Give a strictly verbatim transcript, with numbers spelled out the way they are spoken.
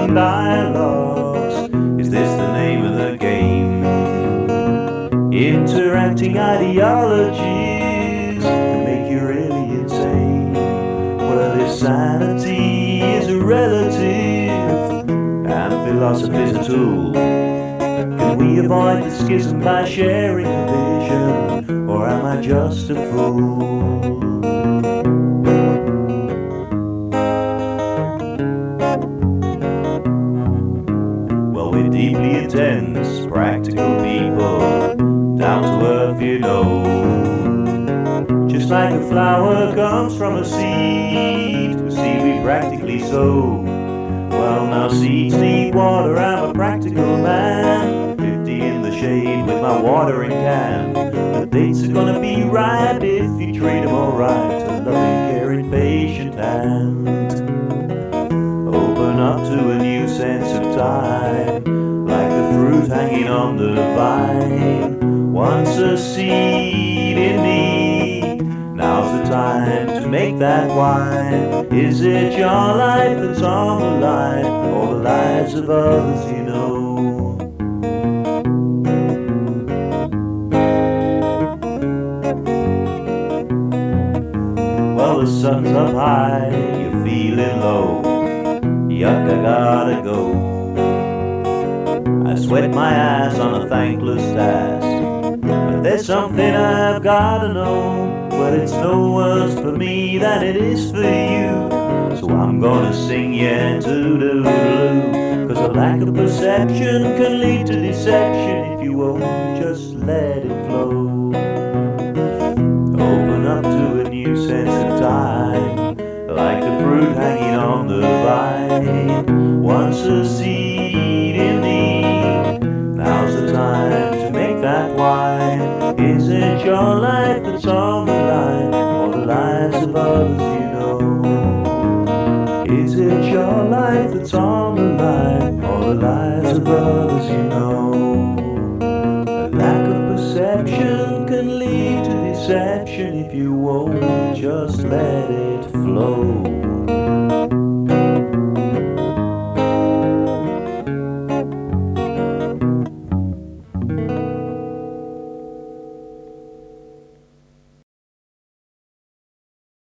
inspiring dialogues. Is this the name of the game? Interacting ideologies can make you really insane. Well, if sanity is relative and philosophy's a tool, can we avoid the schism by sharing a vision, or am I just a fool? Well, we're deeply intense, practical people, down to earth, you know. Just like a flower comes from a seed, a seed we practically sow. Well, now seeds need water, I'm a practical man, fifty in the shade with my watering can. The dates are gonna be ripe if you treat them alright. A loving, caring, patient hand. Open up to a new sense of time, like the fruit hanging on the vine. Once a seed in me, now's the time to make that wine. Is it your life that's on the line, or the lives of others you know? Well, the sun's up high, you're feeling low. Yuck, I gotta go. I sweat my ass on a thankless task, but there's something I've gotta know. But it's no worse for me than it is for you, so I'm gonna sing yeah toodaloo. Cause a lack of perception can lead to deception if you won't just let it flow. Open up to a new sense of time, like the fruit hanging on the vine. Once a seed in me, now's the time to make that wine. Is it your life that's on the line, or the lives of others you know? Is it your life that's on the line, or the lives of others you know? A lack of perception can lead to deception if you won't just let it flow.